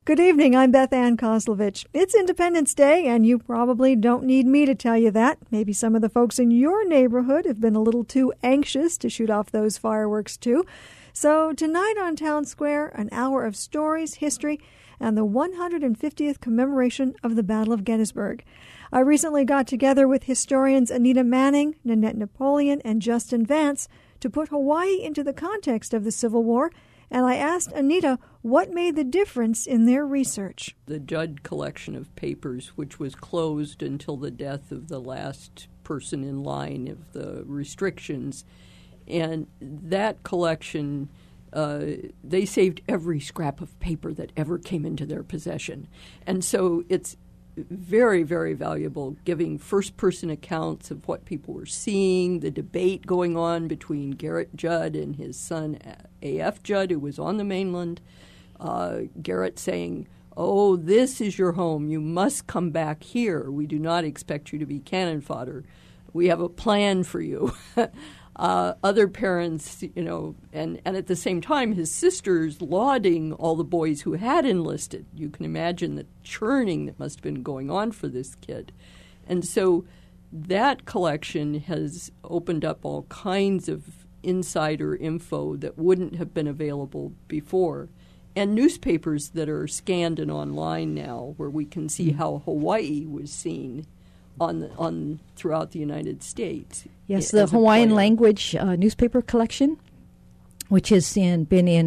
Good evening, I'm Beth Ann Kozlovich. It's Independence Day, and you probably don't need me to tell you that. Maybe some of the folks in your neighborhood have been a little too anxious to shoot off those fireworks, too. So tonight on Town Square, an hour of stories, history, and the 150th commemoration of the Battle of Gettysburg. I recently got together with historians Anita Manning, Nanette Napoleon, and Justin Vance to put Hawaii into the context of the Civil War, and I asked Anita what made the difference in their research. The Judd collection of papers, which was closed until the death of the last person in line of the restrictions, and that collection, they saved every scrap of paper that ever came into their possession. And so it's very, very valuable, giving first-person accounts of what people were seeing, the debate going on between Garrett Judd and his son A.F. Judd, who was on the mainland. Garrett saying, "Oh, this is your home. You must come back here. We do not expect you to be cannon fodder. We have a plan for you." Other parents, and at the same time, his sisters lauding all the boys who had enlisted. You can imagine the churning that must have been going on for this kid. And so that collection has opened up all kinds of insider info that wouldn't have been available before. And newspapers that are scanned and online now, where we can see how Hawaii was seen on throughout the United States. Yes, the Hawaiian language newspaper collection, which has been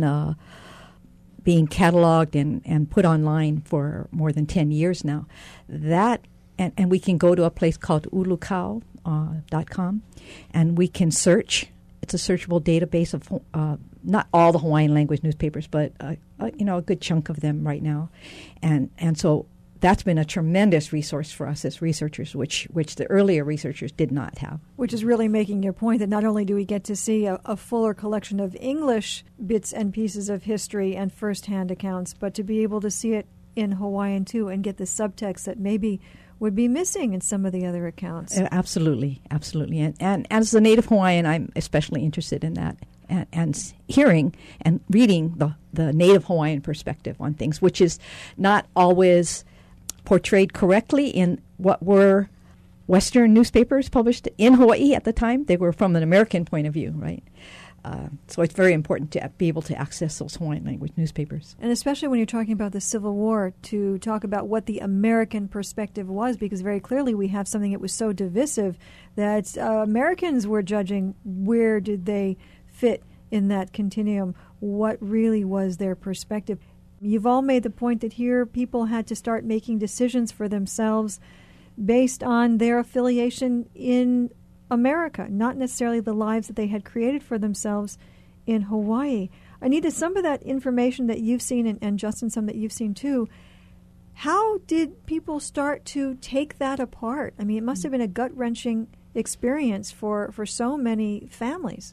being cataloged and put online for more than 10 years now. That and we can go to a place called ulukau.com, and we can search. It's a searchable database of not all the Hawaiian language newspapers, but a good chunk of them right now, and so. That's been a tremendous resource for us as researchers, which the earlier researchers did not have. Which is really making your point that not only do we get to see a fuller collection of English bits and pieces of history and firsthand accounts, but to be able to see it in Hawaiian too and get the subtext that maybe would be missing in some of the other accounts. Absolutely, absolutely. And as a native Hawaiian, I'm especially interested in that. And hearing and reading the native Hawaiian perspective on things, which is not always portrayed correctly in what were Western newspapers published in Hawaii at the time. They were from an American point of view, right? So it's very important to be able to access those Hawaiian language newspapers. And especially when you're talking about the Civil War, to talk about what the American perspective was, because very clearly we have something that was so divisive that Americans were judging where did they fit in that continuum, what really was their perspective. You've all made the point that here people had to start making decisions for themselves based on their affiliation in America, not necessarily the lives that they had created for themselves in Hawaii. Anita, some of that information that you've seen, and Justin, some that you've seen too, how did people start to take that apart? I mean, it must have been a gut-wrenching experience for so many families.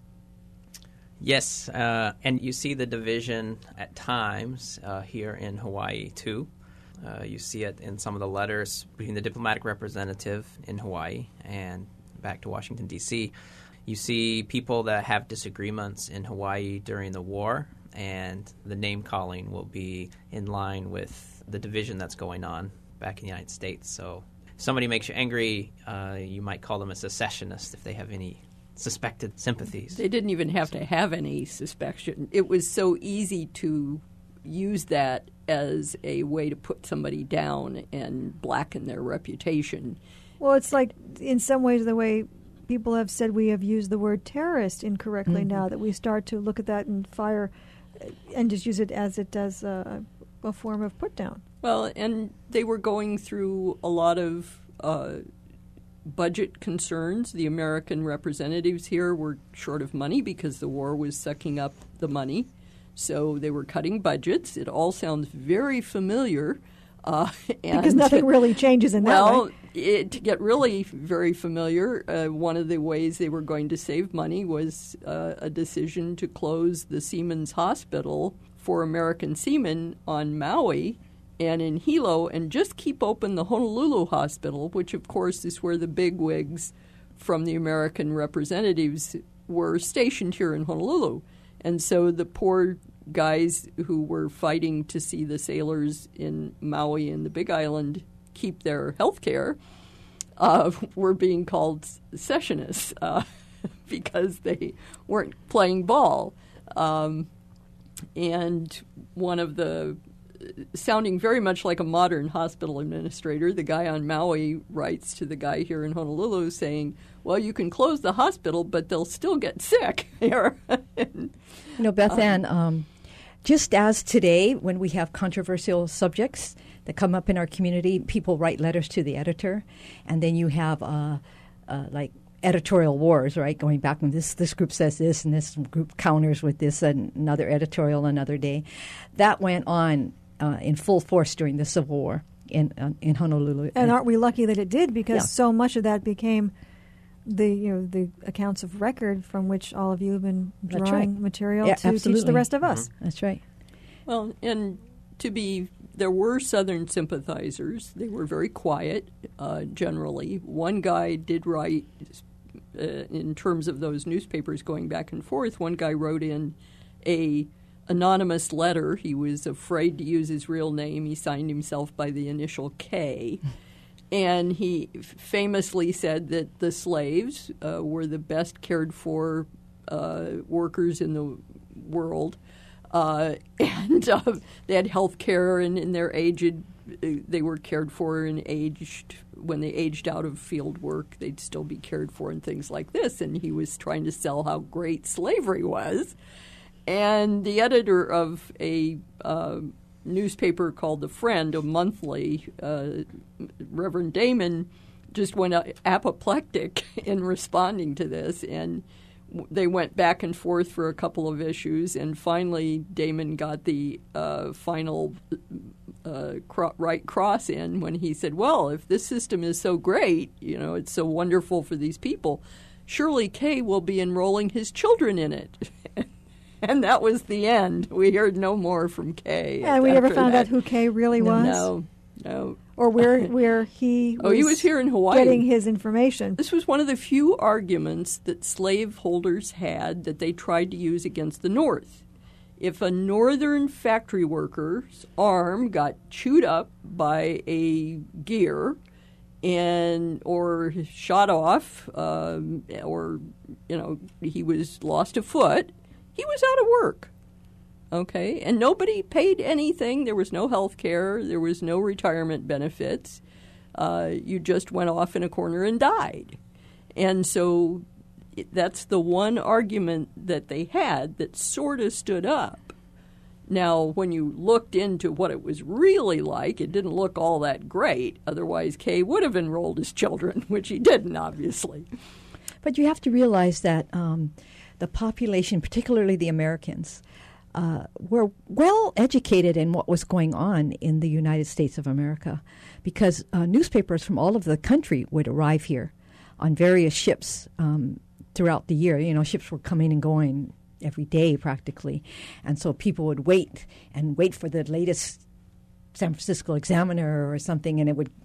Yes, and you see the division at times here in Hawaii, too. You see it in some of the letters between the diplomatic representative in Hawaii and back to Washington, D.C. You see people that have disagreements in Hawaii during the war, and the name-calling will be in line with the division that's going on back in the United States. So if somebody makes you angry, you might call them a secessionist if they have any suspected sympathies. They didn't even have to have any suspicion. It was so easy to use that as a way to put somebody down and blacken their reputation. Well, it's like in some ways the way people have said we have used the word terrorist incorrectly now, that we start to look at that and fire and just use it as a form of put down. Well, and they were going through a lot of budget concerns. The American representatives here were short of money because the war was sucking up the money. So they were cutting budgets. It all sounds very familiar. Because nothing really changes in that way. Well, to get really very familiar, one of the ways they were going to save money was a decision to close the Seamen's Hospital for American seamen on Maui and in Hilo, and just keep open the Honolulu Hospital, which, of course, is where the bigwigs from the American representatives were stationed here in Honolulu. And so the poor guys who were fighting to see the sailors in Maui and the Big Island keep their health care were being called secessionists because they weren't playing ball. And one of the, sounding very much like a modern hospital administrator, the guy on Maui writes to the guy here in Honolulu saying, well, you can close the hospital, but they'll still get sick here. Beth Ann, just as today, when we have controversial subjects that come up in our community, people write letters to the editor, and then you have like editorial wars, right? Going back when this group says this and this group counters with this, and another editorial another day. That went on in full force during the Civil War in Honolulu. And aren't we lucky that it did? Because so much of that became the accounts of record from which all of you have been drawing material to teach the rest of us. That's right. Well, and there were Southern sympathizers. They were very quiet, generally. One guy did write, in terms of those newspapers going back and forth, one guy wrote in a anonymous letter. He was afraid to use his real name. He signed himself by the initial K. And he famously said that the slaves were the best cared for workers in the world. And they had health care, and in their aged, they were cared for and aged. When they aged out of field work, they'd still be cared for and things like this. And he was trying to sell how great slavery was. And the editor of a newspaper called The Friend, a monthly, Reverend Damon, just went apoplectic in responding to this. And they went back and forth for a couple of issues, and finally Damon got the final right cross in when he said, well, if this system is so great, it's so wonderful for these people, surely Kay will be enrolling his children in it. And that was the end. We heard no more from Kay. And we never found out who Kay really was? No. Or where he was, he was here in Hawaii getting his information. This was one of the few arguments that slaveholders had that they tried to use against the North. If a northern factory worker's arm got chewed up by a gear or shot off, or he was lost a foot, he was out of work. Okay, and nobody paid anything. There was no health care. There was no retirement benefits. You just went off in a corner and died. And so that's the one argument that they had that sort of stood up. Now, when you looked into what it was really like, it didn't look all that great. Otherwise, Kay would have enrolled his children, which he didn't, obviously. But you have to realize that the population, particularly the Americans, were well educated in what was going on in the United States of America, because newspapers from all over the country would arrive here on various ships throughout the year. Ships were coming and going every day practically, and so people would wait for the latest San Francisco Examiner or something, and it would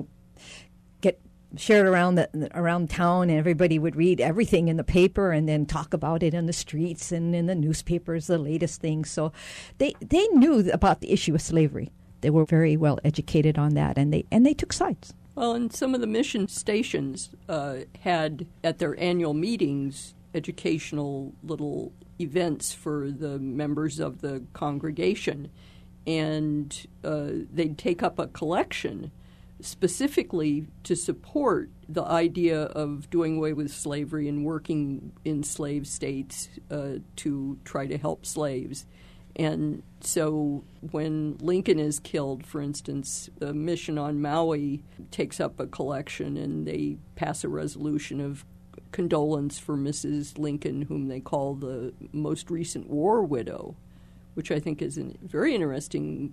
get shared around town, and everybody would read everything in the paper and then talk about it in the streets and in the newspapers, the latest things. So they knew about the issue of slavery. They were very well educated on that, and they took sides. Well, and some of the mission stations had at their annual meetings educational little events for the members of the congregation, and they'd take up a collection specifically to support the idea of doing away with slavery and working in slave states to try to help slaves. And so when Lincoln is killed, for instance, the mission on Maui takes up a collection, and they pass a resolution of condolence for Mrs. Lincoln, whom they call the most recent war widow, which I think is a very interesting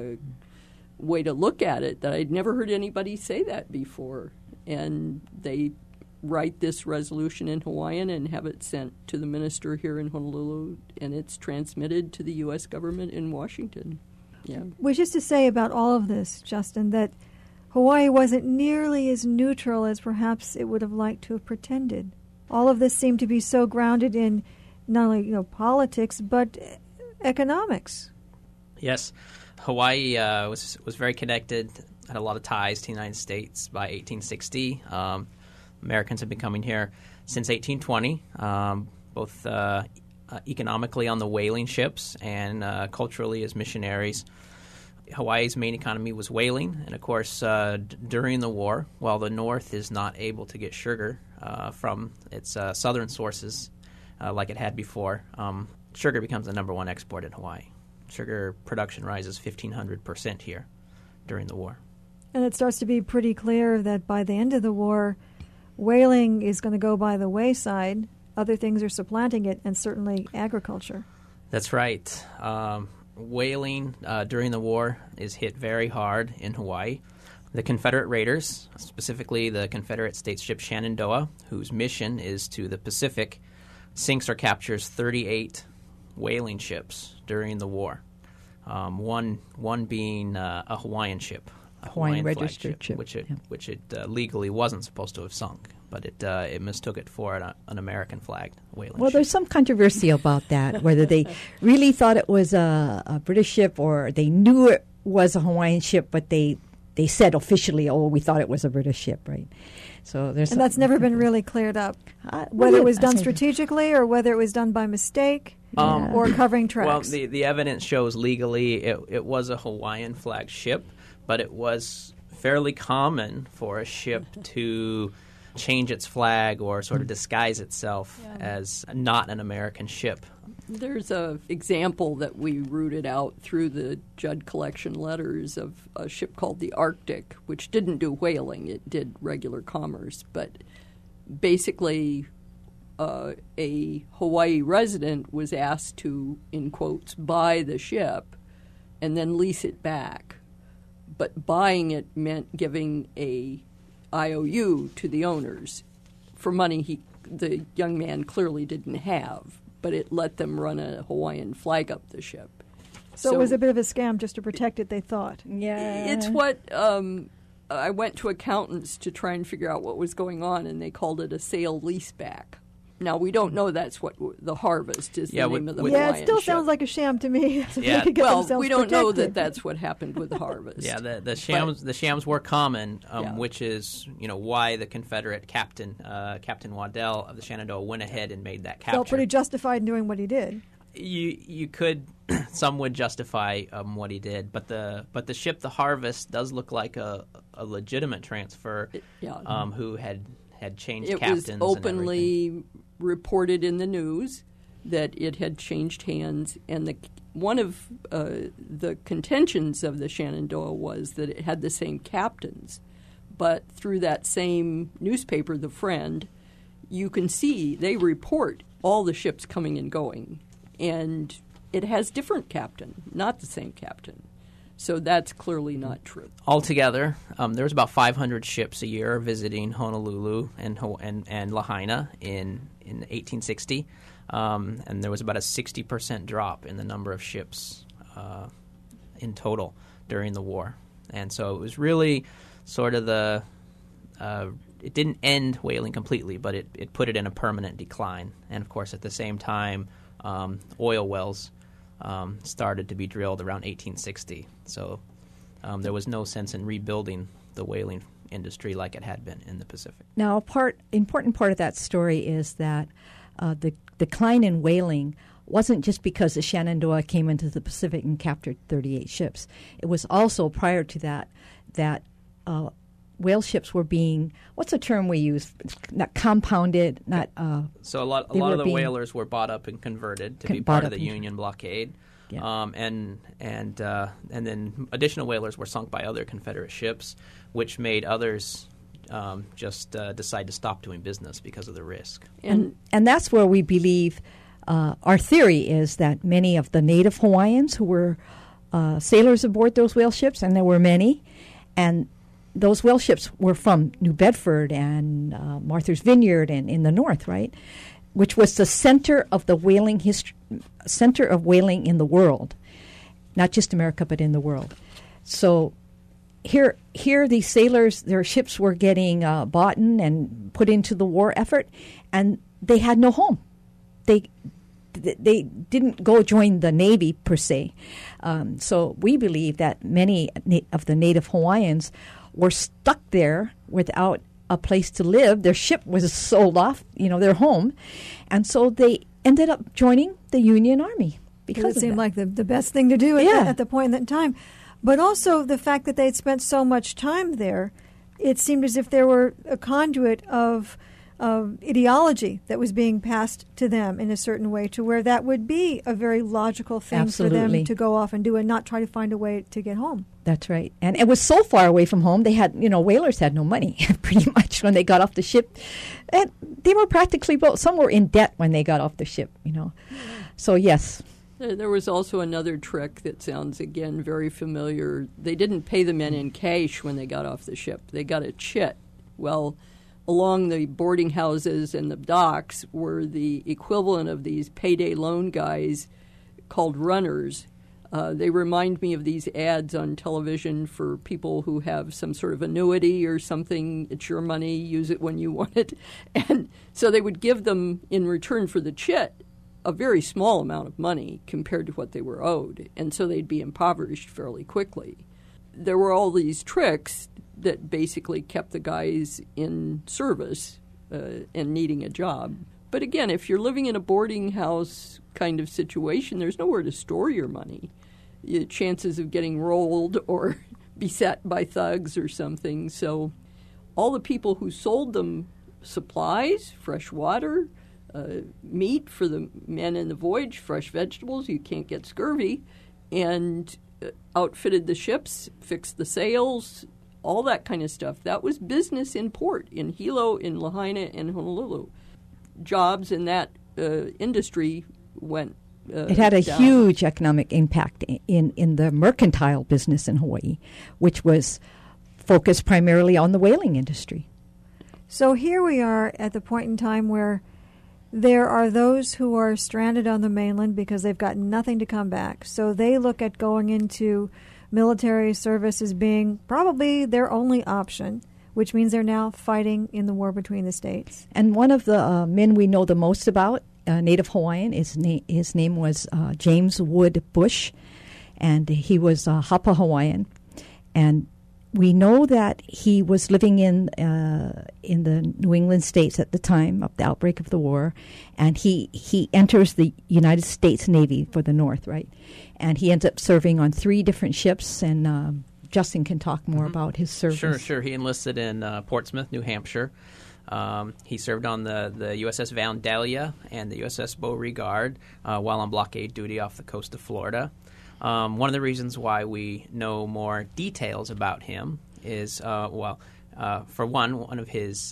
way to look at it, that I'd never heard anybody say that before. And they write this resolution in Hawaiian and have it sent to the minister here in Honolulu, and it's transmitted to the U.S. government in Washington. Yeah. Which is to say about all of this, Justin, that Hawaii wasn't nearly as neutral as perhaps it would have liked to have pretended. All of this seemed to be so grounded in not only politics, but economics. Yes, Hawaii was very connected, had a lot of ties to the United States by 1860. Americans have been coming here since 1820, both economically on the whaling ships and culturally as missionaries. Hawaii's main economy was whaling, and of course, during the war, while the North is not able to get sugar from its southern sources like it had before, sugar becomes the number one export in Hawaii. Sugar production rises 1,500% here during the war. And it starts to be pretty clear that by the end of the war, whaling is going to go by the wayside. Other things are supplanting it, and certainly agriculture. That's right. Whaling during the war is hit very hard in Hawaii. The Confederate raiders, specifically the Confederate States ship Shenandoah, whose mission is to the Pacific, sinks or captures 38 whaling ships during the war. One being a Hawaiian ship, a Hawaiian registered ship, which it legally wasn't supposed to have sunk, but it mistook it for an American flagged whaling Well, ship. there's some controversy about that, whether they really thought it was a British ship or they knew it was a Hawaiian ship, but they said officially, oh, we thought it was a British ship, right? So there's And that's never been really cleared up, whether it was done strategically or whether it was done by mistake or covering tracks. Well, the evidence shows legally it was a Hawaiian flagged ship, but it was fairly common for a ship to change its flag or sort of disguise itself as not an American ship. There's an example that we rooted out through the Judd collection letters of a ship called the Arctic, which didn't do whaling. It did regular commerce. But basically, a Hawaii resident was asked to, in quotes, buy the ship and then lease it back. But buying it meant giving a IOU to the owners for money the young man clearly didn't have. But it let them run a Hawaiian flag up the ship. So it was a bit of a scam just to protect it, they thought. Yeah. It's what I went to accountants to try and figure out what was going on, and they called it a sale leaseback. Now, we don't know that's what the Harvest is the name of the Hawaiian Yeah, it still ship. sounds like a sham to me. Yeah. Well, we don't know that that's what happened with the Harvest. Yeah, the shams were common, which is why the Confederate captain Captain Waddell of the Shenandoah went ahead and made that capture. Felt pretty justified in doing what he did. You could some would justify what he did, but the ship the Harvest does look like a legitimate transfer. Who had changed captains. It was openly reported in the news that it had changed hands, and one of the contentions of the Shenandoah was that it had the same captains. But through that same newspaper, The Friend, you can see they report all the ships coming and going, and it has different captain, not the same captain. So that's clearly not true. Altogether, there was about 500 ships a year visiting Honolulu and Lahaina in 1860, and there was about a 60% drop in the number of ships in total during the war. And so it was really sort of it didn't end whaling completely, but it put it in a permanent decline. And, of course, at the same time, oil wells started to be drilled around 1860. So there was no sense in rebuilding the whaling industry like it had been in the Pacific. Now, important part of that story is that the decline in whaling wasn't just because the Shenandoah came into the Pacific and captured 38 ships. It was also prior to that whale ships were being, what's the term we use? Not compounded, not. So a lot of the whalers were bought up and converted to be part of the Union blockade, and then additional whalers were sunk by other Confederate ships, which made others just decide to stop doing business because of the risk. And that's where we believe our theory is that many of the native Hawaiians who were sailors aboard those whale ships, and there were many, and those whale ships were from New Bedford and Martha's Vineyard and in the north, right? Which was the center of the whaling center of whaling in the world, not just America, but in the world. So here these sailors, their ships were getting bought in and put into the war effort, and they had no home. They they didn't go join the Navy per se. So we believe that many of the Native Hawaiians were stuck there without a place to live. Their ship was sold off, their home. And so they ended up joining the Union Army because it seemed like the best thing to do at the point in that time. But also the fact that they'd spent so much time there, it seemed as if there were a conduit of ideology that was being passed to them in a certain way, to where that would be a very logical thing for them to go off and do and not try to find a way to get home. That's right. And it was so far away from home, they had, whalers had no money pretty much when they got off the ship. And they were practically both. Some were in debt when they got off the ship, So, yes. There was also another trick that sounds, again, very familiar. They didn't pay the men in cash when they got off the ship. They got a chit. Well, along the boarding houses and the docks were the equivalent of these payday loan guys called runners. They remind me of these ads on television for people who have some sort of annuity or something. It's your money, use it when you want it. And so they would give them, in return for the chit, a very small amount of money compared to what they were owed. And so they'd be impoverished fairly quickly. There were all these tricks that basically kept the guys in service and needing a job. But again, if you're living in a boarding house kind of situation, there's nowhere to store your money. Your chances of getting rolled or beset by thugs or something. So all the people who sold them supplies, fresh water, meat for the men in the voyage, fresh vegetables, you can't get scurvy, and outfitted the ships, fixed the sails, all that kind of stuff. That was business in port, in Hilo, in Lahaina, and Honolulu. Jobs in that industry went it had a down. Huge economic impact in the mercantile business in Hawaii, which was focused primarily on the whaling industry. So here we are at the point in time where there are those who are stranded on the mainland because they've got nothing to come back. So they look at going into military service as being probably their only option, which means they're now fighting in the war between the states. And one of the men we know the most about, Native Hawaiian, his name was James Wood Bush, and he was a Hapa Hawaiian. And we know that he was living in the New England states at the time of the outbreak of the war, and he enters the United States Navy for the North, right? And he ends up serving on 3 different ships, and Justin can talk more about his service. Sure. He enlisted in Portsmouth, New Hampshire. He served on the USS Vandalia and the USS Beauregard while on blockade duty off the coast of Florida. One of the reasons why we know more details about him is, for one of his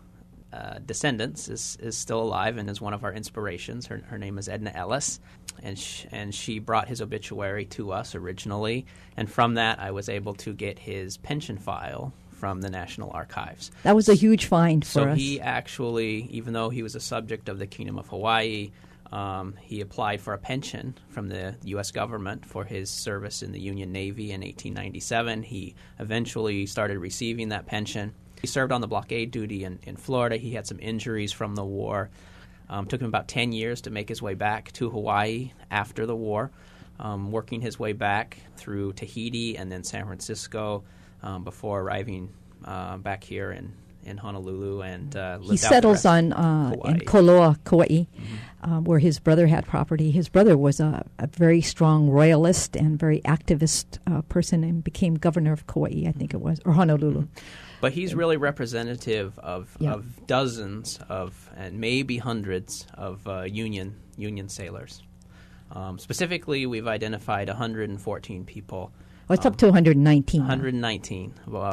descendants is still alive and is one of our inspirations. Her name is Edna Ellis, and she brought his obituary to us originally, and from that I was able to get his pension file from the National Archives. That was a huge find for us. So he actually, even though he was a subject of the Kingdom of Hawaii, he applied for a pension from the U.S. government for his service in the Union Navy in 1897. He eventually started receiving that pension. He served on the blockade duty in Florida. He had some injuries from the war. Took him about 10 years to make his way back to Hawaii after the war, working his way back through Tahiti and then San Francisco before arriving back here in Honolulu and lived he settles on in Koloa, Kauai, where his brother had property. His brother was a very strong royalist and very activist person and became governor of Kauai, I think it was, or Honolulu. But he's really representative of dozens of, and maybe hundreds of Union sailors. Specifically, we've identified 114 people. Well, it's up to 119. 119,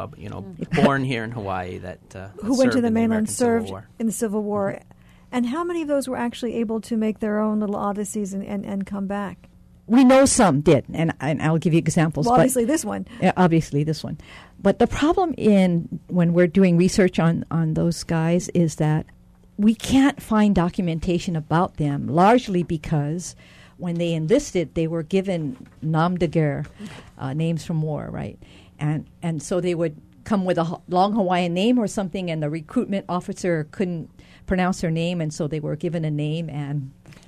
born here in Hawaii that who went to the mainland, served Civil War. In the Civil War. Mm-hmm. And how many of those were actually able to make their own little odysseys and come back? We know some did, and I'll give you examples. Well, obviously this one. Yeah, obviously this one. But the problem when we're doing research on those guys is that we can't find documentation about them, largely because when they enlisted, they were given nom de guerre, names from war, right? And so they would come with a long Hawaiian name or something, and the recruitment officer couldn't pronounce their name, and so they were given a name, and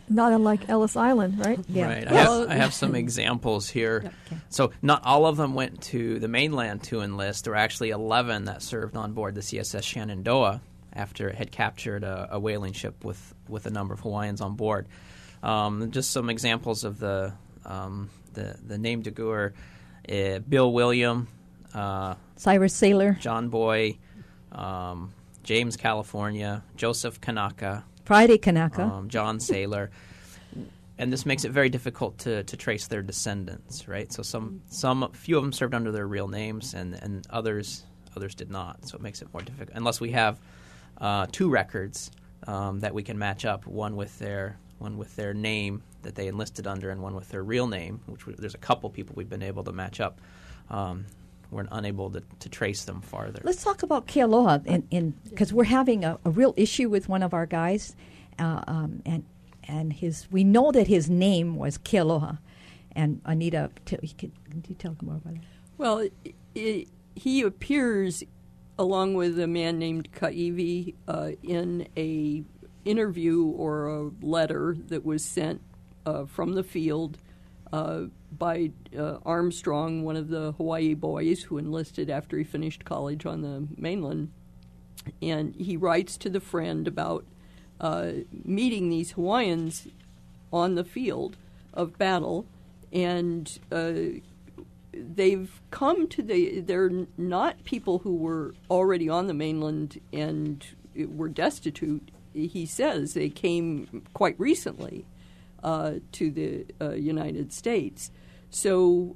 Not unlike Ellis Island, right? Yeah. Right. Well- I have some examples here. Yep, okay. So not all of them went to the mainland to enlist. There were actually 11 that served on board the CSS Shenandoah after it had captured a whaling ship with a number of Hawaiians on board. Just some examples of the name de guerre: Bill William, Cyrus Sailor, John Boy, James California, Joseph Kanaka, Friday Kanaka. John Sailor. And this makes it very difficult to trace their descendants, right? So few of them served under their real names, and others did not. So it makes it more difficult unless we have two records that we can match up, one with their name that they enlisted under, and one with their real name. There's a couple people we've been able to match up. We're unable to trace them farther. Let's talk about Kealoha, because we're having a real issue with one of our guys, and we know that his name was Kealoha. And Anita, could you tell more about it? Well, he appears along with a man named Kaiwi in a interview or a letter that was sent from the field by Armstrong, one of the Hawaii boys who enlisted after he finished college on the mainland. And he writes to the friend about meeting these Hawaiians on the field of battle, and they've come to they're not people who were already on the mainland and were destitute. He says they came quite recently to the United States. So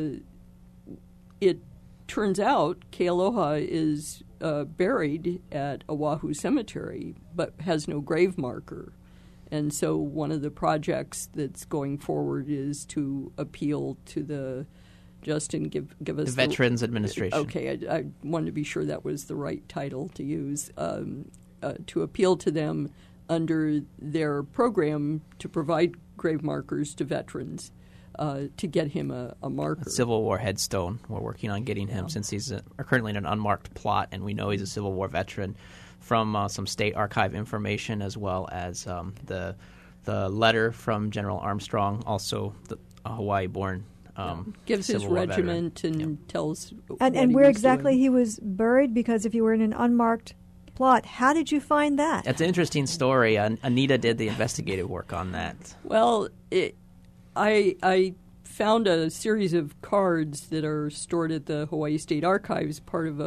it turns out Kealoha is buried at Oahu Cemetery, but has no grave marker. And so one of the projects that's going forward is to appeal to the Justin, give us the Veterans Administration. Okay, I wanted to be sure that was the right title to use. To appeal to them under their program to provide grave markers to veterans to get him a marker. A Civil War headstone. We're working on getting him since he's currently in an unmarked plot, and we know he's a Civil War veteran from some state archive information, as well as the letter from General Armstrong, also a Hawaii-born gives his Civil War regiment veteran. and tells And where exactly he was buried, because if you were in an unmarked plot, how did you find that? That's an interesting story. Anita did the investigative work on that. Well, I found a series of cards that are stored at the Hawaii State Archives, part of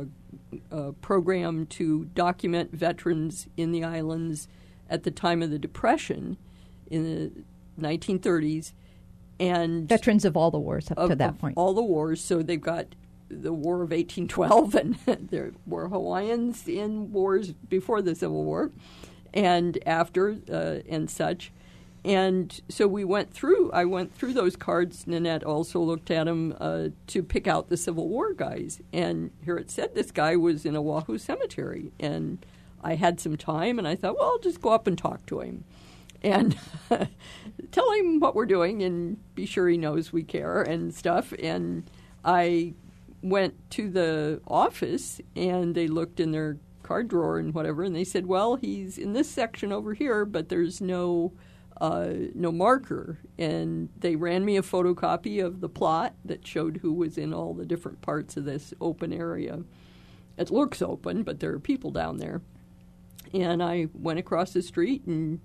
a program to document veterans in the islands at the time of the Depression in the 1930s. And Veterans of all the wars up to that point. All the wars. So they've got the War of 1812, and there were Hawaiians in wars before the Civil War and after and such. And so I went through those cards. Nanette also looked at them to pick out the Civil War guys. And here it said this guy was in Oahu Cemetery. And I had some time, and I thought, well, I'll just go up and talk to him and tell him what we're doing and be sure he knows we care and stuff. And I went to the office, and they looked in their card drawer and whatever, and they said, well, he's in this section over here, but there's no marker. And they ran me a photocopy of the plot that showed who was in all the different parts of this open area. It looks open, but there are people down there. And I went across the street, and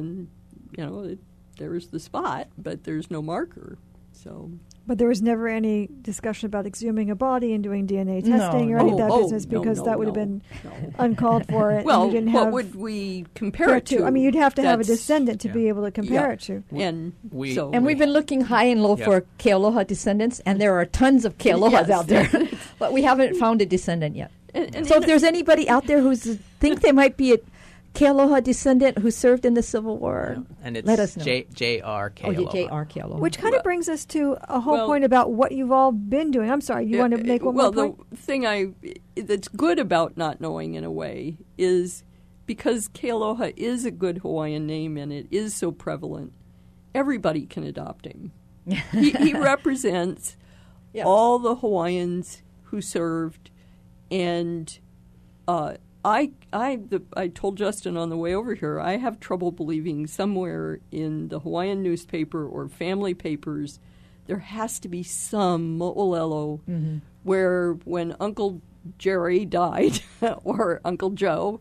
there's the spot, but there's no marker. But there was never any discussion about exhuming a body and doing DNA testing or any of that business, because that would have been uncalled for. Well, and you didn't what would we compare it to? I mean, you'd have to have a descendant to be able to compare it to. And we've been looking high and low for Kealoha descendants, and there are tons of Kealohas out there, but we haven't found a descendant yet. So if there's anybody out there who think they might be a Kealoha descendant who served in the Civil War, and it's let us know. J.R. Kealoha. J.R. Kealoha. Which kind of brings us to a whole point about what you've all been doing. I'm sorry, you want to make one more point? Well, the thing that's good about not knowing, in a way, is because Kealoha is a good Hawaiian name and it is so prevalent, everybody can adopt him. He represents all the Hawaiians who served, and I told Justin on the way over here, I have trouble believing somewhere in the Hawaiian newspaper or family papers there has to be some mo'olelo where when Uncle Jerry died or Uncle Joe,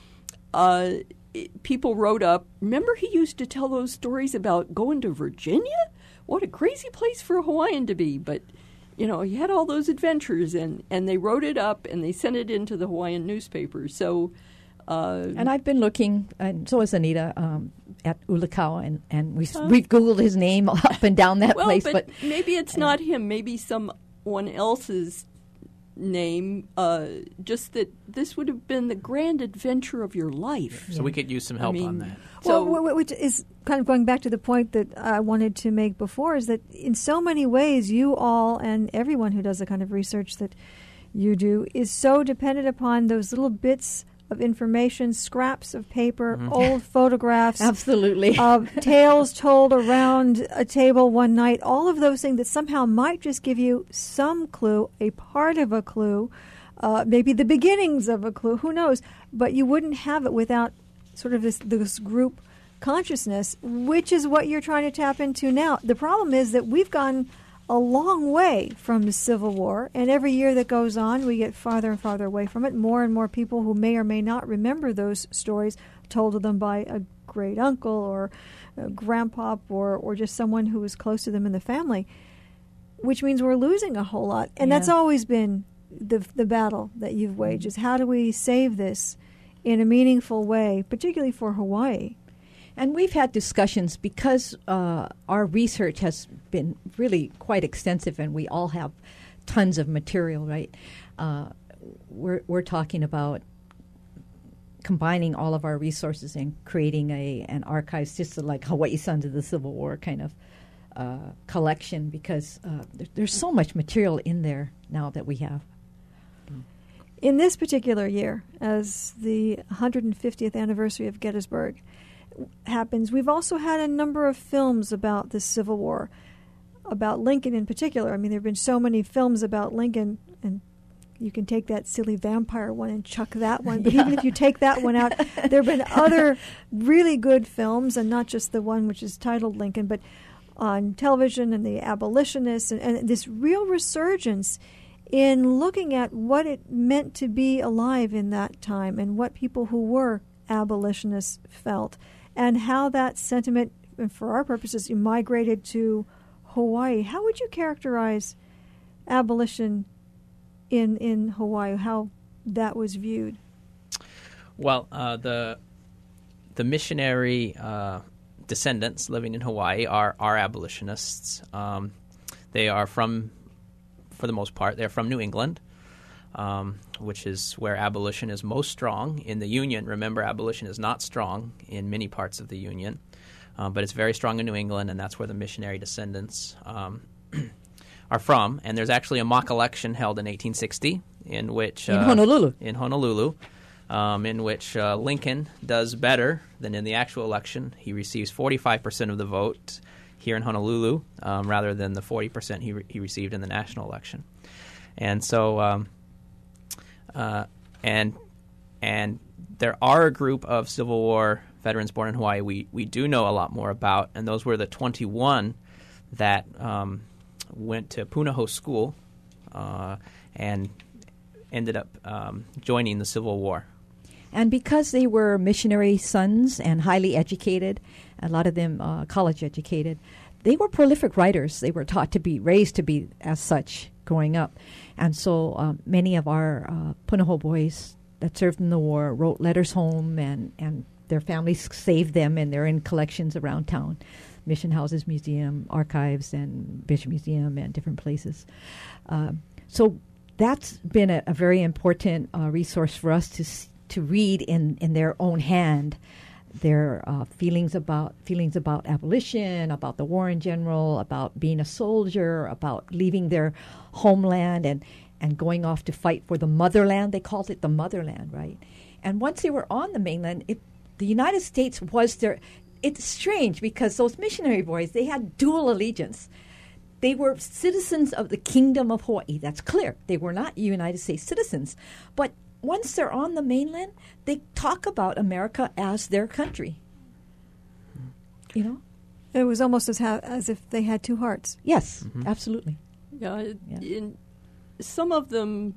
people wrote up, remember he used to tell those stories about going to Virginia? What a crazy place for a Hawaiian to be. But, you know, he had all those adventures, and they wrote it up, and they sent it into the Hawaiian newspaper. So, and I've been looking, and so has Anita, at Ulakaua, and we've Googled his name up and down that place. But maybe it's not him. Maybe someone else's name, just that this would have been the grand adventure of your life. So we could use some help on that. So, which is kind of going back to the point that I wanted to make before, is that in so many ways you all and everyone who does the kind of research that you do is so dependent upon those little bits of information, scraps of paper, old photographs. Absolutely. Tales told around a table one night, all of those things that somehow might just give you some clue, a part of a clue, maybe the beginnings of a clue, who knows. But you wouldn't have it without sort of this group consciousness, which is what you're trying to tap into now. The problem is that we've gone a long way from the Civil War, and every year that goes on, we get farther and farther away from it. More and more people who may or may not remember those stories told to them by a great uncle or a grandpop or just someone who was close to them in the family, which means we're losing a whole lot. And that's always been the battle that you've waged, is how do we save this in a meaningful way, particularly for Hawaii? And we've had discussions because our research has been really quite extensive, and we all have tons of material, right? We're talking about combining all of our resources and creating an archives, just like Hawaii Sons of the Civil War kind of collection, because there's so much material in there now that we have. In this particular year, as the 150th anniversary of Gettysburg happens, we've also had a number of films about the Civil War, about Lincoln in particular. I mean, there have been so many films about Lincoln, and you can take that silly vampire one and chuck that one. But even if you take that one out, there have been other really good films, and not just the one which is titled Lincoln, but on television, and the abolitionists, and this real resurgence in looking at what it meant to be alive in that time and what people who were abolitionists felt, and how that sentiment, for our purposes, migrated to Hawaii. How would you characterize abolition in Hawaii, how that was viewed? Well, the missionary descendants living in Hawaii are abolitionists. They are from, for the most part, they're from New England, which is where abolition is most strong. In the Union, remember, abolition is not strong in many parts of the Union, but it's very strong in New England, and that's where the missionary descendants are from. And there's actually a mock election held in 1860 in which in Honolulu, in which Lincoln does better than in the actual election. He receives 45% of the vote here in Honolulu, rather than the 40% he received in the national election. And so, and there are a group of Civil War veterans born in Hawaii we do know a lot more about, and those were the 21 that went to Punahou School and ended up joining the Civil War. And because they were missionary sons and highly educated, a lot of them college educated, they were prolific writers. They were taught to be, raised to be as such growing up. And so many of our Punahou boys that served in the war wrote letters home, and their families saved them, and they're in collections around town. Mission Houses Museum, Archives, and Bishop Museum, and different places. So that's been a very important resource for us to read in their own hand, their feelings about abolition, about the war in general, about being a soldier, about leaving their homeland and going off to fight for the motherland. They called it the motherland, right? And once they were on the mainland, the United States was their... It's strange because those missionary boys, they had dual allegiance. They were citizens of the Kingdom of Hawaii. That's clear. They were not United States citizens. But once they're on the mainland, they talk about America as their country. You know? It was almost as if they had two hearts. Yes, absolutely. Yeah, some of them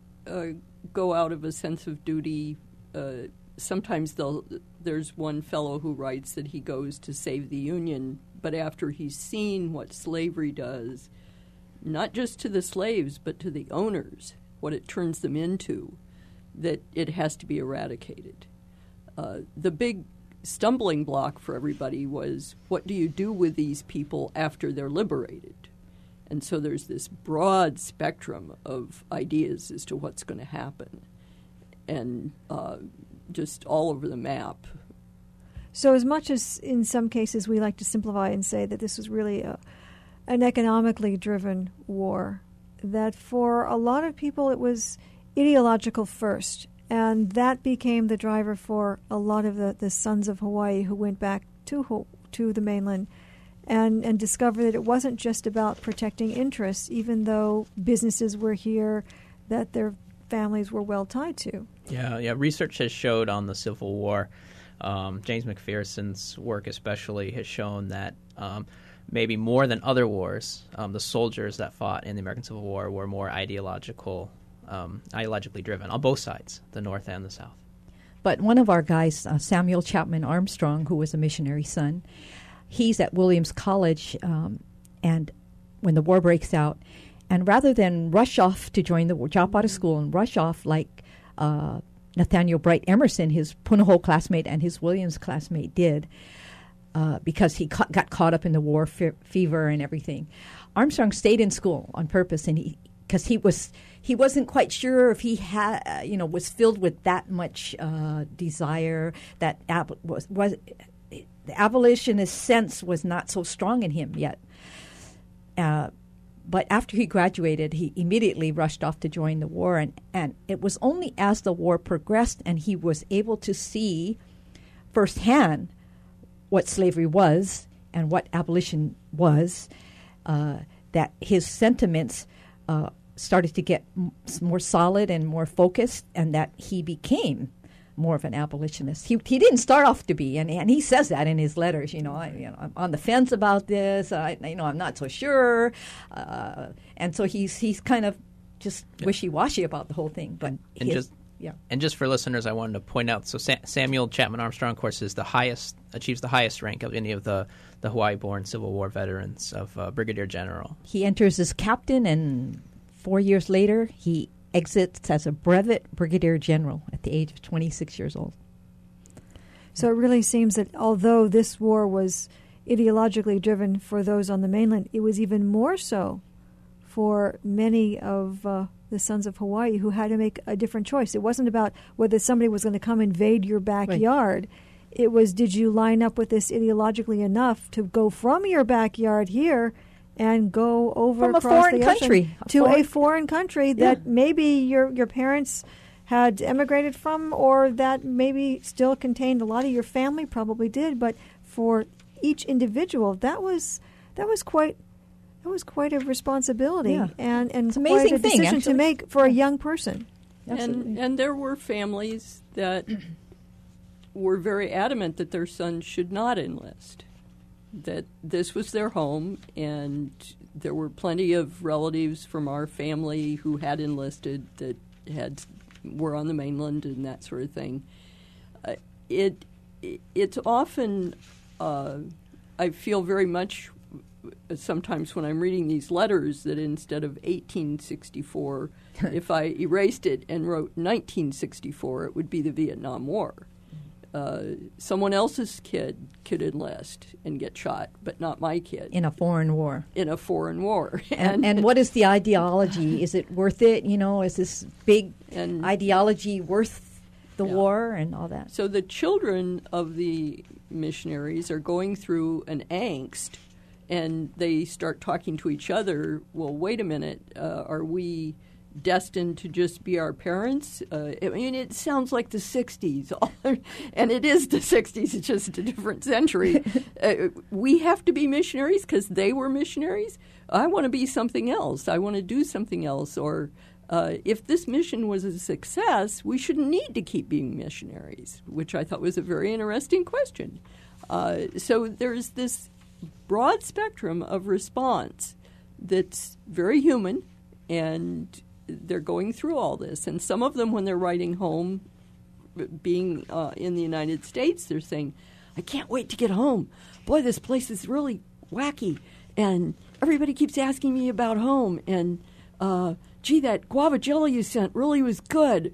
go out of a sense of duty. Sometimes there's one fellow who writes that he goes to save the Union, but after he's seen what slavery does, not just to the slaves, but to the owners, what it turns them into, that it has to be eradicated. The big stumbling block for everybody was, what do you do with these people after they're liberated? And so there's this broad spectrum of ideas as to what's going to happen, and just all over the map. So as much as in some cases we like to simplify and say that this was really an economically driven war, that for a lot of people it was ideological first, and that became the driver for a lot of the sons of Hawaii who went back to the mainland and discovered that it wasn't just about protecting interests, even though businesses were here that their families were well tied to. Yeah. Research has showed on the Civil War, James McPherson's work especially has shown that maybe more than other wars, the soldiers that fought in the American Civil War were more ideologically driven on both sides, the North and the South. But one of our guys, Samuel Chapman Armstrong, who was a missionary son, he's at Williams College, and when the war breaks out, and rather than rush off to join the war, drop out of school and rush off like Nathaniel Bright Emerson, his Punahou classmate and his Williams classmate did, because he got caught up in the war fever and everything, Armstrong stayed in school on purpose, and because he wasn't quite sure if he had was filled with that much desire, that was the abolitionist sense was not so strong in him yet. But after he graduated, he immediately rushed off to join the war. And it was only as the war progressed and he was able to see firsthand what slavery was and what abolition was, that his sentiments started to get more solid and more focused, and that he became more of an abolitionist. He didn't start off to be, and he says that in his letters. I'm on the fence about this. I'm not so sure, and so he's kind of just wishy-washy about the whole thing. But and just for listeners, I wanted to point out. So Samuel Chapman Armstrong, of course, achieves the highest rank of any of the Hawaii-born Civil War veterans of brigadier general. He enters as captain, and 4 years later, he exits as a brevet brigadier general at the age of 26 years old. So it really seems that although this war was ideologically driven for those on the mainland, it was even more so for many of the sons of Hawaii who had to make a different choice. It wasn't about whether somebody was going to come invade your backyard. Right. It was, did you line up with this ideologically enough to go from your backyard here and go over from across a foreign the country to a foreign country that maybe your parents had emigrated from, or that maybe still contained a lot of your family probably did, but for each individual that was quite a responsibility and it's an quite amazing a decision thing, to make for a young person. And there were families that were very adamant that their sons should not enlist, that this was their home, and there were plenty of relatives from our family who had enlisted that were on the mainland and that sort of thing. It's often, I feel very much sometimes when I'm reading these letters that instead of 1864, if I erased it and wrote 1964, it would be the Vietnam War. Someone else's kid could enlist and get shot, but not my kid. In a foreign war. And what is the ideology? Is it worth it? Is this big ideology worth the war and all that? So the children of the missionaries are going through an angst, and they start talking to each other. Well, wait a minute, are we destined to just be our parents? It sounds like the 60s, and it is the 60s, it's just a different century. We have to be missionaries because they were missionaries. I want to be something else. I want to do something else. Or if this mission was a success, we shouldn't need to keep being missionaries, which I thought was a very interesting question. So there's this broad spectrum of response that's very human, and they're going through all this. And some of them, when they're writing home, being in the United States, they're saying, I can't wait to get home. Boy, this place is really wacky, and everybody keeps asking me about home, and gee, that guava jelly you sent really was good.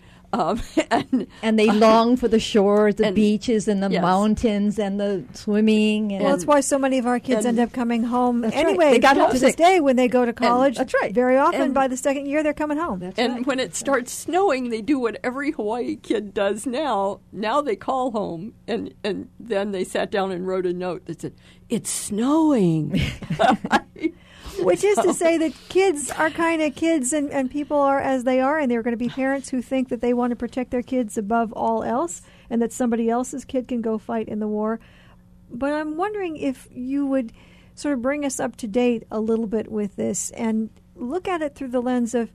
And they long for the shores, the beaches, and the yes. mountains, and the swimming. And Well, that's why so many of our kids end up coming home That's anyway. right. They got to this homesick. day when they go to college. that's right. Very often, And- by the second year, they're coming home. And when it starts snowing, they do what every Hawaii kid does now. Now they call home, and then they sat down and wrote a note that said, "It's snowing." Which is to say that kids are kind of kids, and people are as they are, and there are going to be parents who think that they want to protect their kids above all else, and that somebody else's kid can go fight in the war. But I'm wondering if you would sort of bring us up to date a little bit with this and look at it through the lens of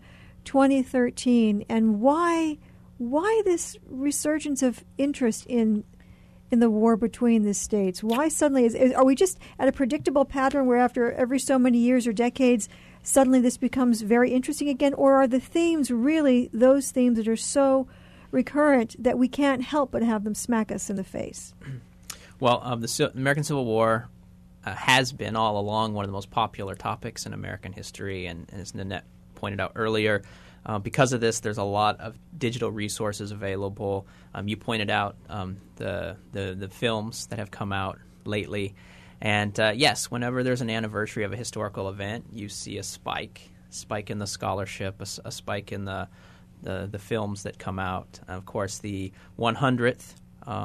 2013 and why this resurgence of interest in the war between the states. Why suddenly are we just at a predictable pattern where after every so many years or decades suddenly this becomes very interesting again, or are the themes really those themes that are so recurrent that we can't help but have them smack us in the face? Well, the American Civil War has been all along one of the most popular topics in American history, and as Nanette pointed out earlier, because of this, there's a lot of digital resources available. You pointed out the films that have come out lately. And yes, whenever there's an anniversary of a historical event, you see a spike in the scholarship, a spike in the films that come out. Of course, the 100th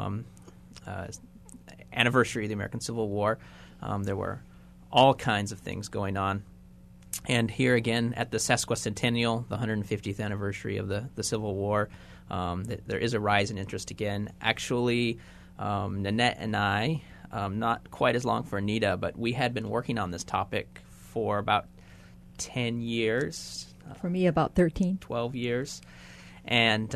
anniversary of the American Civil War, there were all kinds of things going on. And here again at the sesquicentennial, the 150th anniversary of the Civil War, there is a rise in interest again. Actually, Nanette and I, not quite as long for Anita, but we had been working on this topic for about 10 years. For me, about 13. 12 years. And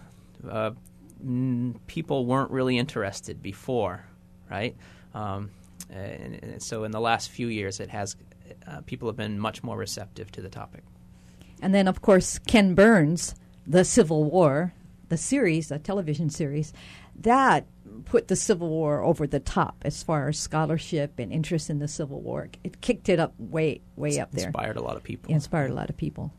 people weren't really interested before, right? And so in the last few years, it has people have been much more receptive to the topic. And then, of course, Ken Burns, The Civil War, the series, the television series, that put the Civil War over the top as far as scholarship and interest in the Civil War. It kicked it up way up there. Inspired a lot of people. It inspired a lot of people.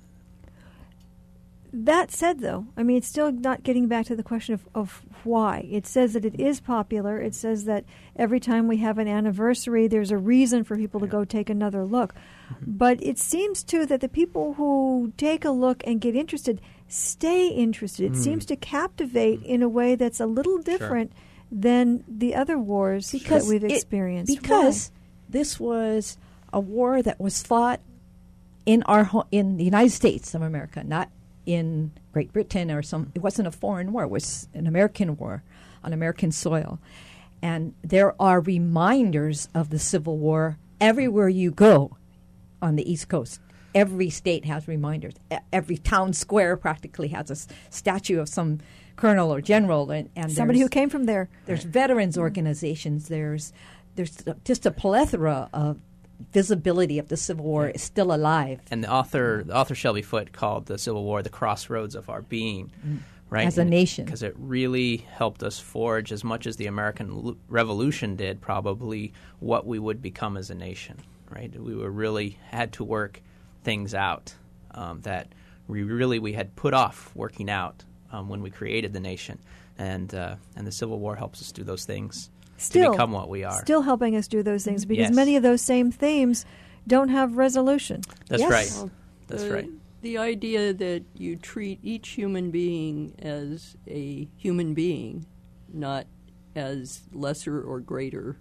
That said, though, I mean, it's still not getting back to the question of why. It says that it is popular. It says that every time we have an anniversary, there's a reason for people to go take another look. Mm-hmm. But it seems, too, that the people who take a look and get interested stay interested. It seems to captivate in a way that's a little different than the other wars that we've experienced. Because this was a war that was fought in the United States of America, not in Great Britain or it wasn't a foreign war. It was an American war on American soil. And there are reminders of the Civil War everywhere you go on the East Coast. Every state has reminders. Every town square practically has a statue of some colonel or general. And somebody who came from there. There's veterans organizations. There's just a plethora of visibility of the Civil War is still alive. And the author Shelby Foote called the Civil War the crossroads of our being, right? As a nation. Because it really helped us forge, as much as the American Revolution did, probably what we would become as a nation, right? We were really had to work things out that we had put off working out when we created the nation. And the Civil War helps us do those things. To become what we are. Still helping us do those things because Yes. many of those same themes don't have resolution. That's Yes. right. Well, That's right. The idea that you treat each human being as a human being, not as lesser or greater,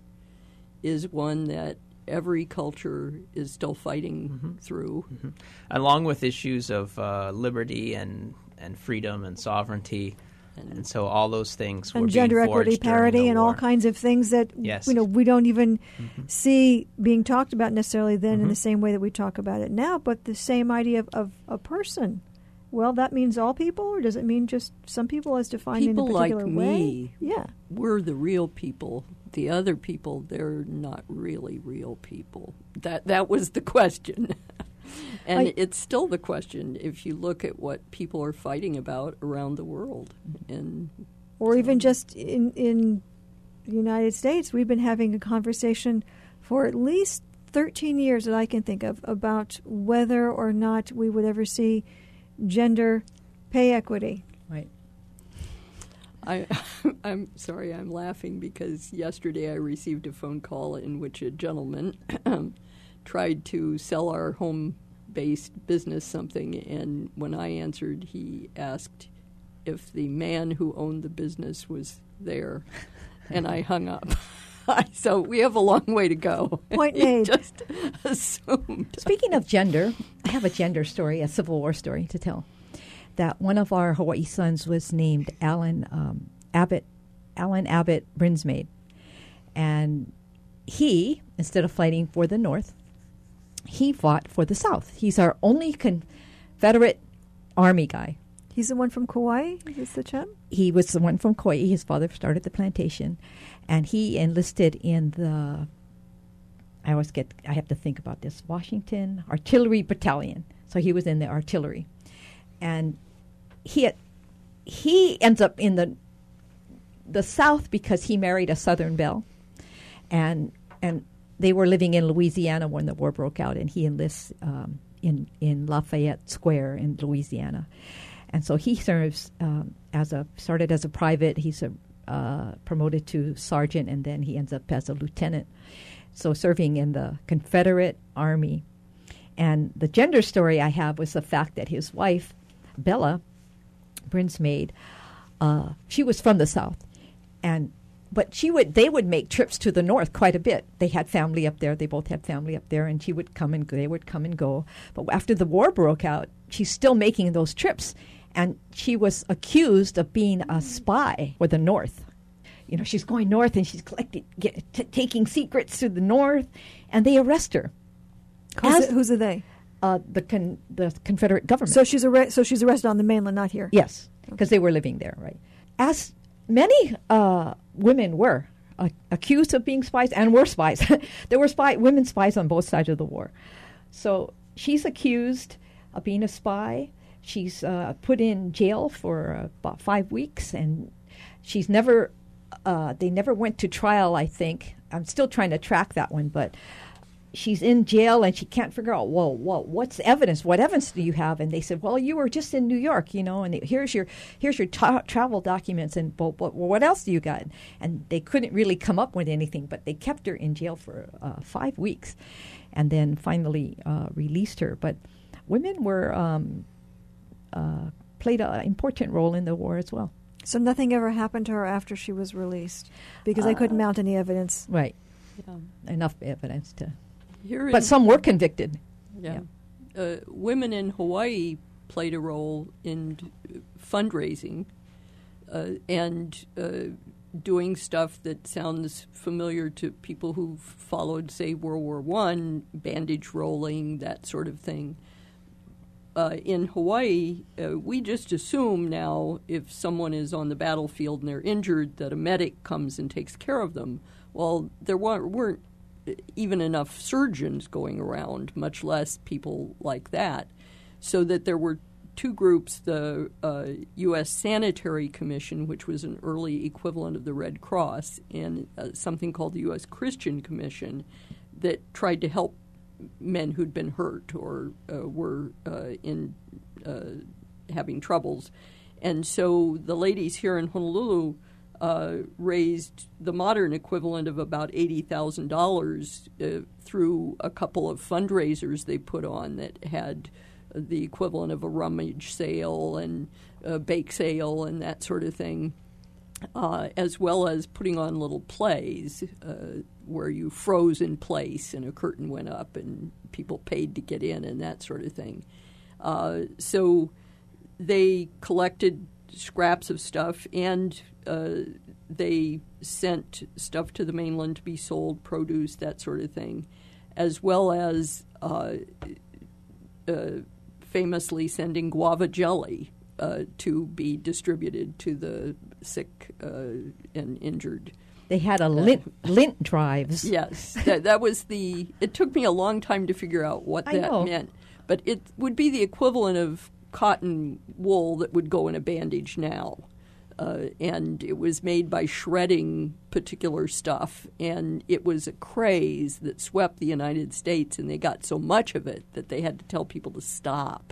is one that every culture is still fighting through. Mm-hmm. Along with issues of liberty and freedom and sovereignty. And so all those things were And being gender forged equity, during parity, the and war. all kinds of things that Yes. we don't even see being talked about necessarily then in the same way that we talk about it now. But the same idea of a person well, that means all people, or does it mean just some people as defined People in a particular like way? me. Yeah. We're the real people. The other people, they're not really real people. That was the question. And it's still the question if you look at what people are fighting about around the world. Or even just in the United States, we've been having a conversation for at least 13 years that I can think of about whether or not we would ever see gender pay equity. Right. I'm sorry, I'm laughing because yesterday I received a phone call in which a gentleman tried to sell our home-based business something, and when I answered, he asked if the man who owned the business was there, and I hung up. So we have a long way to go. Point He made. just assumed. Speaking of gender, I have a gender story, a Civil War story to tell. That one of our Hawaii sons was named Alan Abbott Brinsmaid. And he, instead of fighting for the North, he fought for the South. He's our only Confederate Army guy. He's the one from Kauai? Is the chap? He was the one from Kauai. His father started the plantation. And he enlisted in the, I have to think about this, Washington Artillery Battalion. So he was in the artillery. And he ends up in the South because he married a Southern belle. And they were living in Louisiana when the war broke out, and he enlists in Lafayette Square in Louisiana. And so he serves started as a private. He's promoted to sergeant, and then he ends up as a lieutenant. So serving in the Confederate Army. And the gender story I have was the fact that his wife, Bella Brinsmaid, she was from the South, but they would make trips to the North quite a bit. They had family up there. They both had family up there, and they would come and go. But after the war broke out, she's still making those trips. And she was accused of being a spy for the North. You know, she's going north and she's taking secrets to the North, and they arrest her. Who's are they? The Confederate government. So she's arrested on the mainland, not here. Yes, because they were living there, right? As many women were accused of being spies and were spies. There were women spies on both sides of the war. So she's accused of being a spy. She's put in jail for about 5 weeks, and she's never. They never went to trial, I think. I'm still trying to track that one, but she's in jail and she can't figure out, well, what's evidence? What evidence do you have? And they said, well, you were just in New York, you know, and here's your travel documents, and what else do you got? And they couldn't really come up with anything, but they kept her in jail for 5 weeks, and then finally released her. But women were played an important role in the war as well. So nothing ever happened to her after she was released because they couldn't mount any evidence. Right. Yeah. Enough evidence to. Here But some were convicted. Yeah. Women in Hawaii played a role in fundraising and doing stuff that sounds familiar to people who've followed, say, World War I, bandage rolling, that sort of thing. In Hawaii, we just assume now if someone is on the battlefield and they're injured that a medic comes and takes care of them. Well, there weren't even enough surgeons going around, much less people like that, so that there were two groups, the U.S. Sanitary Commission, which was an early equivalent of the Red Cross, and something called the U.S. Christian Commission that tried to help men who'd been hurt or were having troubles. And so the ladies here in Honolulu raised the modern equivalent of about $80,000 through a couple of fundraisers they put on that had the equivalent of a rummage sale and a bake sale and that sort of thing, as well as putting on little plays where you froze in place and a curtain went up and people paid to get in and that sort of thing. So they collected scraps of stuff and they sent stuff to the mainland to be sold, produce, that sort of thing, as well as famously sending guava jelly to be distributed to the sick and injured. They had a lint drives. Yes, that was it took me a long time to figure out what that meant. But it would be the equivalent of cotton wool that would go in a bandage now. And it was made by shredding particular stuff. And it was a craze that swept the United States, and they got so much of it that they had to tell people to stop.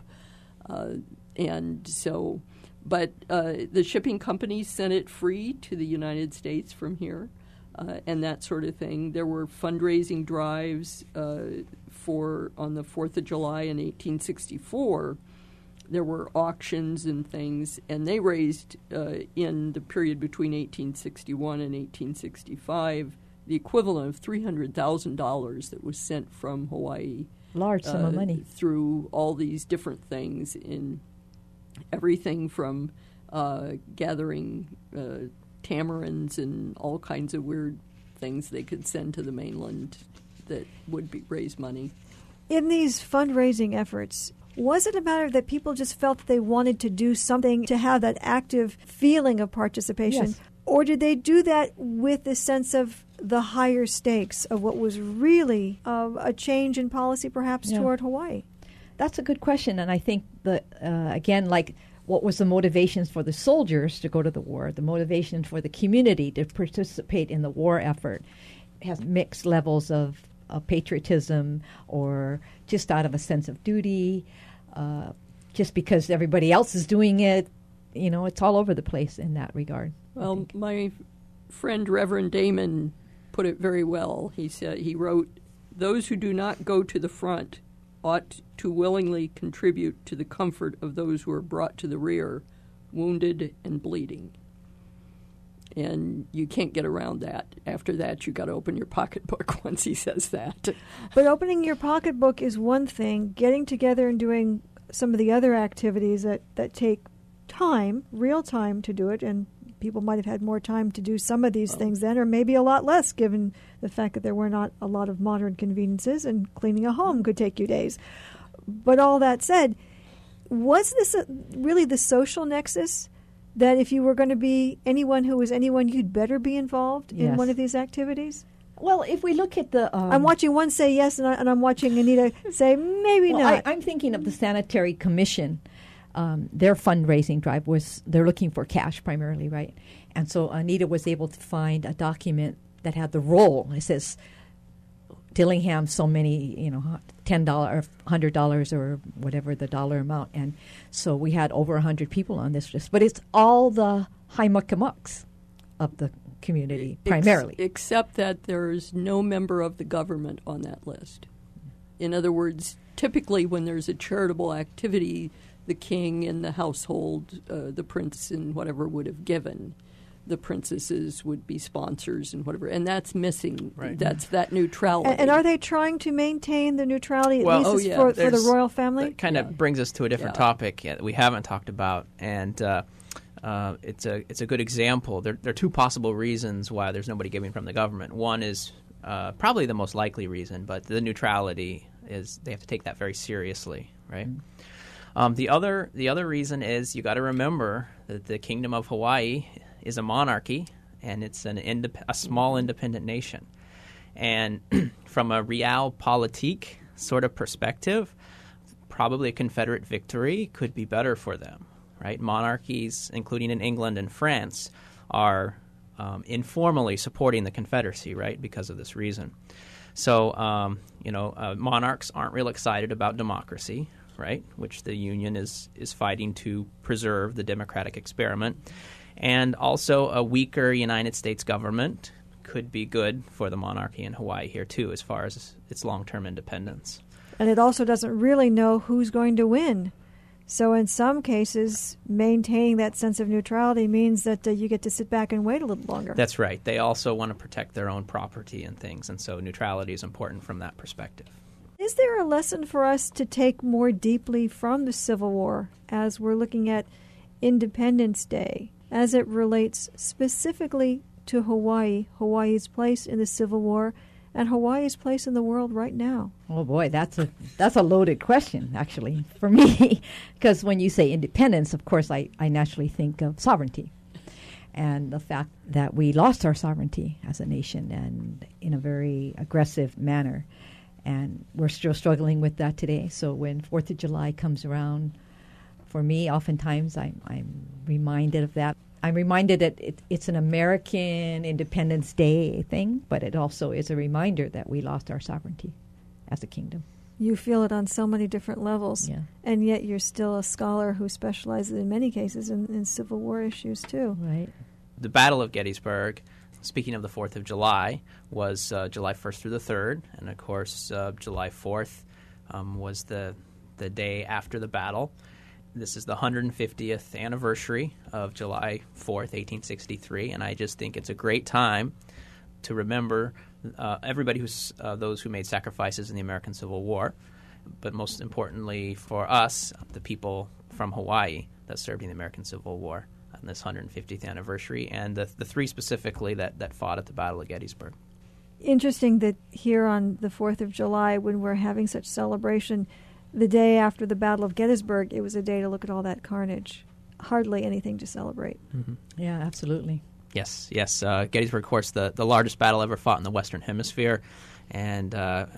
But the shipping companies sent it free to the United States from here, and that sort of thing. There were fundraising drives on the 4th of July in 1864. There were auctions and things, and they raised, in the period between 1861 and 1865, the equivalent of $300,000 that was sent from Hawaii. Large sum of money. Through all these different things in everything from gathering tamarinds and all kinds of weird things they could send to the mainland that would raise money. In these fundraising efforts, was it a matter that people just felt that they wanted to do something to have that active feeling of participation? Yes. Or did they do that with the sense of the higher stakes of what was really a change in policy perhaps toward Hawaii? That's a good question, and I think again, like what was the motivations for the soldiers to go to the war, the motivation for the community to participate in the war effort has mixed levels of patriotism or just out of a sense of duty, just because everybody else is doing it. It's all over the place in that regard. Well, my friend Reverend Damon put it very well. He wrote, "Those who do not go to the front ought to willingly contribute to the comfort of those who are brought to the rear, wounded and bleeding." And you can't get around that. After that, you got to open your pocketbook once he says that. But opening your pocketbook is one thing. Getting together and doing some of the other activities that take time, real time to do it, and people might have had more time to do some of these things then, or maybe a lot less, given the fact that there were not a lot of modern conveniences, and cleaning a home could take you days. But all that said, was this really the social nexus that if you were going to be anyone who was anyone, you'd better be involved in one of these activities? Well, if we look at the... I'm watching one say yes, and I'm watching Anita say maybe not. I'm thinking of the Sanitary Commission. Their fundraising drive they're looking for cash primarily, right? And so Anita was able to find a document that had the roll. It says Dillingham so many, $10 or $100 or whatever the dollar amount. And so we had over 100 people on this list. But it's all the high muckamucks of the community, primarily. Except that there's no member of the government on that list. In other words, typically when there's a charitable activity, the king and the household, the prince and whatever would have given. The princesses would be sponsors and whatever, and that's missing. Right. That's that neutrality. And are they trying to maintain the neutrality Well, at least for the royal family? That kind of brings us to a different topic that we haven't talked about, and it's a good example. There are two possible reasons why there's nobody giving from the government. One is probably the most likely reason, but the neutrality is they have to take that very seriously, right? Mm-hmm. The other reason is you got to remember that the Kingdom of Hawaii is a monarchy, and it's a small independent nation. And from a realpolitik sort of perspective, probably a Confederate victory could be better for them, right? Monarchies, including in England and France, are informally supporting the Confederacy, right, because of this reason. So, monarchs aren't real excited about democracy, right, which the Union is fighting to preserve the democratic experiment. And also a weaker United States government could be good for the monarchy in Hawaii here, too, as far as its long-term independence. And it also doesn't really know who's going to win. So in some cases, maintaining that sense of neutrality means that you get to sit back and wait a little longer. That's right. They also want to protect their own property and things, and so neutrality is important from that perspective. Is there a lesson for us to take more deeply from the Civil War as we're looking at Independence Day, as it relates specifically to Hawaii, Hawaii's place in the Civil War, and Hawaii's place in the world right now? Oh boy, that's a loaded question, actually, for me, because when you say independence, of course, I naturally think of sovereignty, and the fact that we lost our sovereignty as a nation, and in a very aggressive manner, and we're still struggling with that today. So when 4th of July comes around, for me, oftentimes I'm reminded of that. I'm reminded that it's an American Independence Day thing, but it also is a reminder that we lost our sovereignty as a kingdom. You feel it on so many different levels, Yeah. and yet you're still a scholar who specializes in many cases in Civil War issues too. Right. The Battle of Gettysburg, speaking of the 4th of July, was July 1st through the 3rd, and of course July 4th was the day after the battle. This is the 150th anniversary of July 4th, 1863, and I just think it's a great time to remember everybody those who made sacrifices in the American Civil War, but most importantly for us, the people from Hawaii that served in the American Civil War on this 150th anniversary, and the three specifically that fought at the Battle of Gettysburg. Interesting that here on the 4th of July, when we're having such celebration, the day after the Battle of Gettysburg, it was a day to look at all that carnage. Hardly anything to celebrate. Mm-hmm. Yeah, absolutely. Yes. Gettysburg, of course, the largest battle ever fought in the Western Hemisphere, and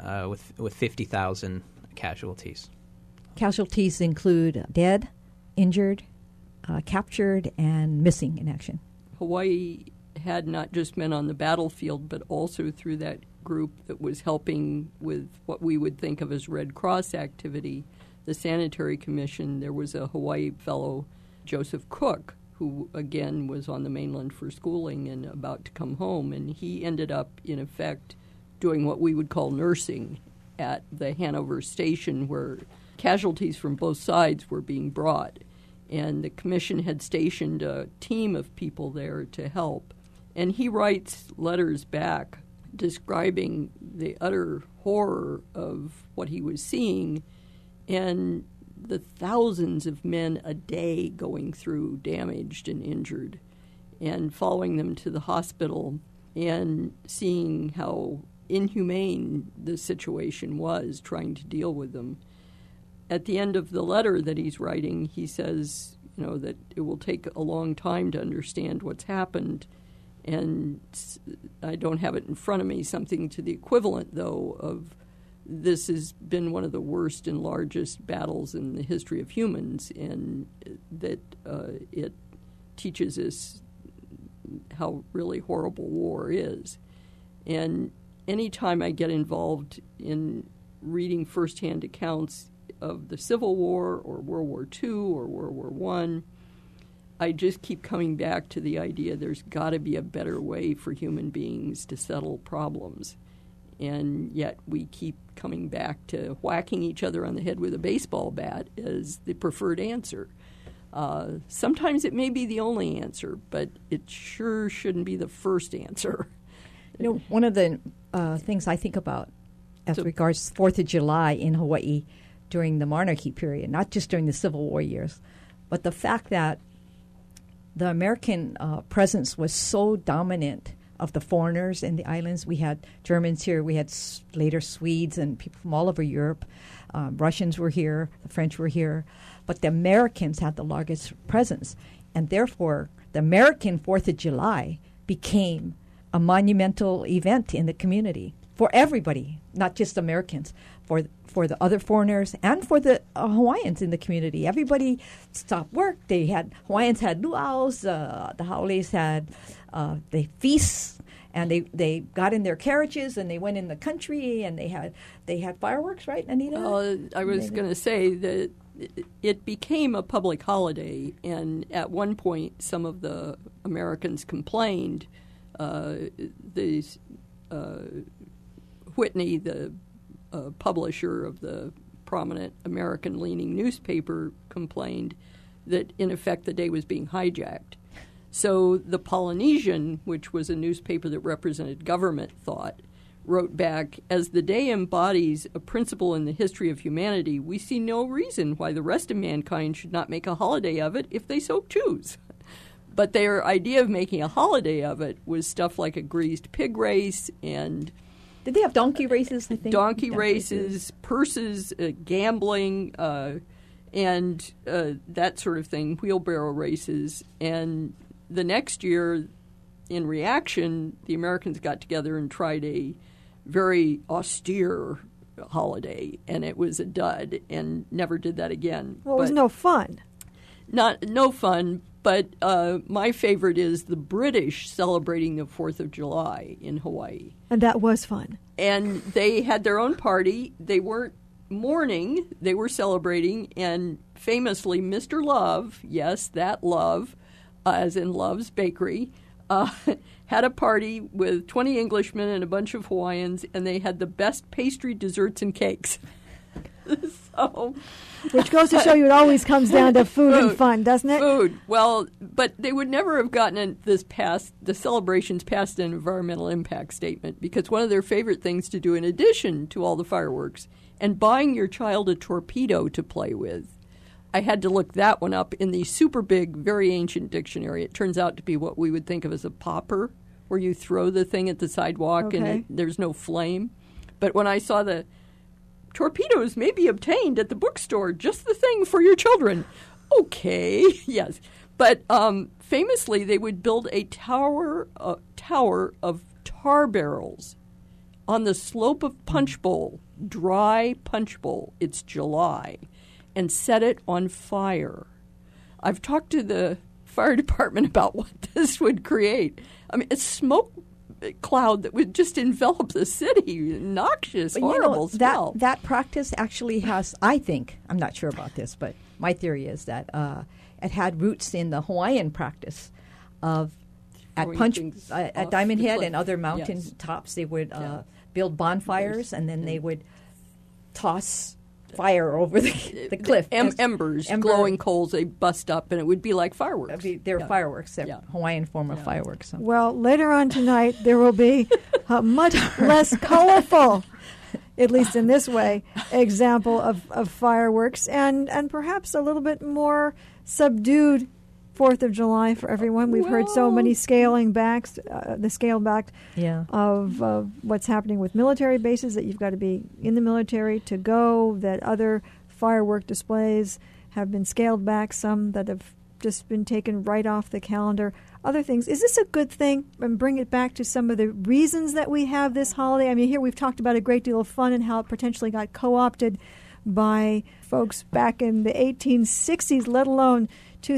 with 50,000 casualties. Casualties include dead, injured, captured, and missing in action. Hawaii had not just men on the battlefield, but also through that group that was helping with what we would think of as Red Cross activity, the Sanitary Commission. There was a Hawaii fellow, Joseph Cook, who again was on the mainland for schooling and about to come home, and he ended up, in effect, doing what we would call nursing at the Hanover station, where casualties from both sides were being brought. And the commission had stationed a team of people there to help. And he writes letters back describing the utter horror of what he was seeing and the thousands of men a day going through damaged and injured, and following them to the hospital and seeing how inhumane the situation was, trying to deal with them. At the end of the letter that he's writing, he says, that it will take a long time to understand what's happened. And I don't have it in front of me, something to the equivalent, though, of this has been one of the worst and largest battles in the history of humans, and that it teaches us how really horrible war is. And any time I get involved in reading firsthand accounts of the Civil War or World War II or World War I just keep coming back to the idea there's got to be a better way for human beings to settle problems. And yet we keep coming back to whacking each other on the head with a baseball bat as the preferred answer. Sometimes it may be the only answer, but it sure shouldn't be the first answer. One of the things I think about as regards 4th of July in Hawaii during the monarchy period, not just during the Civil War years, but the fact that the American presence was so dominant of the foreigners in the islands. We had Germans here. We had later Swedes and people from all over Europe. Russians were here. The French were here. But the Americans had the largest presence. And therefore, the American 4th of July became a monumental event in the community for everybody, not just Americans, for the other foreigners and for the Hawaiians in the community. Everybody stopped work. Hawaiians had luau's, the Haoles had the feasts, and they got in their carriages and they went in the country and they had fireworks, right, Anita? I was going to say that it became a public holiday, and at one point some of the Americans complained. Whitney, the publisher of the prominent American-leaning newspaper, complained that, in effect, the day was being hijacked. So the Polynesian, which was a newspaper that represented government thought, wrote back, "As the day embodies a principle in the history of humanity, we see no reason why the rest of mankind should not make a holiday of it if they so choose." But their idea of making a holiday of it was stuff like a greased pig race and Did they have donkey races, I think? Donkey races, purses, gambling, and that sort of thing, wheelbarrow races. And the next year, in reaction, the Americans got together and tried a very austere holiday, and it was a dud, and never did that again. Well, it was no fun. No fun, but my favorite is the British celebrating the 4th of July in Hawaii. And that was fun. And they had their own party. They weren't mourning, they were celebrating, and famously, Mr. Love, yes, that Love, as in Love's Bakery, had a party with 20 Englishmen and a bunch of Hawaiians, and they had the best pastry, desserts, and cakes. So, which goes to show you it always comes down to food and fun, doesn't it? Food. Well, but they would never have gotten the celebrations past an environmental impact statement, because one of their favorite things to do, in addition to all the fireworks, and buying your child a torpedo to play with. I had to look that one up in the super big, very ancient dictionary. It turns out to be what we would think of as a popper, where you throw the thing at the sidewalk and there's no flame. But when I saw the torpedoes may be obtained at the bookstore, just the thing for your children. Okay, yes. But famously, they would build a tower of tar barrels on the slope of Punch Bowl, dry Punch Bowl. It's July. And set it on fire. I've talked to the fire department about what this would create. I mean, a smoke cloud that would just envelop the city. Noxious, but horrible smell. That practice actually has, I think, I'm not sure about this, but my theory is that it had roots in the Hawaiian practice of at Diamond Head and other mountain tops. They would build bonfires, and then they would toss fire over the cliff. Embers, glowing coals, they bust up, and it would be like fireworks. They're fireworks. They're Hawaiian form of fireworks. So. Well, later on tonight, there will be a much less colorful, at least in this way, example of fireworks, and perhaps a little bit more subdued 4th of July for everyone. We've heard so many scaled back of what's happening with military bases, that you've got to be in the military to go, that other firework displays have been scaled back, some that have just been taken right off the calendar, other things. Is this a good thing? And bring it back to some of the reasons that we have this holiday. I mean, here we've talked about a great deal of fun and how it potentially got co-opted by folks back in the 1860s, let alone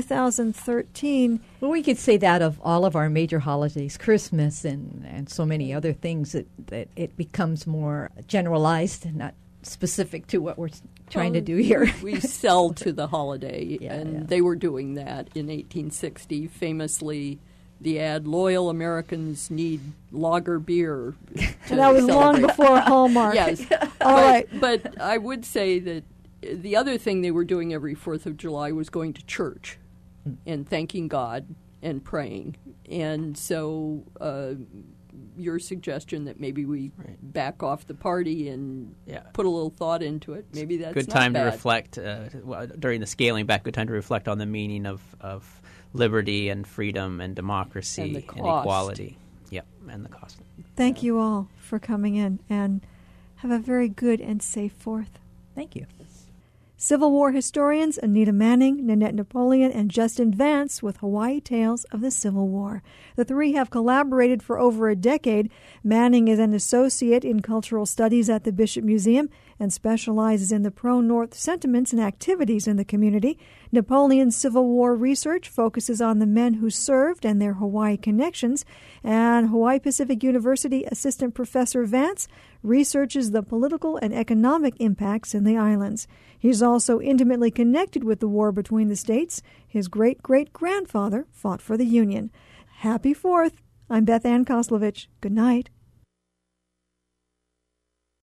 2013. Well, we could say that of all of our major holidays, Christmas and so many other things, that it becomes more generalized and not specific to what we're trying to do here. We sell to the holiday, they were doing that in 1860. Famously, the ad, "Loyal Americans need lager beer." And that was long before Hallmark. Yes. Right. But I would say that the other thing they were doing every 4th of July was going to church and thanking God and praying. And so your suggestion that maybe we back off the party and put a little thought into it, maybe that's good not time bad. to reflect during the scaling back. Good time to reflect on the meaning of liberty and freedom and democracy and equality. Yep, and the cost. Thank you all for coming in, and have a very good and safe 4th. Thank you. Civil War historians Anita Manning, Nanette Napoleon, and Justin Vance with Hawaii Tales of the Civil War. The three have collaborated for over a decade. Manning is an associate in cultural studies at the Bishop Museum and specializes in the pro-North sentiments and activities in the community. Napoleon's Civil War research focuses on the men who served and their Hawaii connections, and Hawaii Pacific University Assistant Professor Vance researches the political and economic impacts in the islands. He's also intimately connected with the war between the states. His great-great-grandfather fought for the Union. Happy 4th. I'm Beth Ann Koslovich. Good night.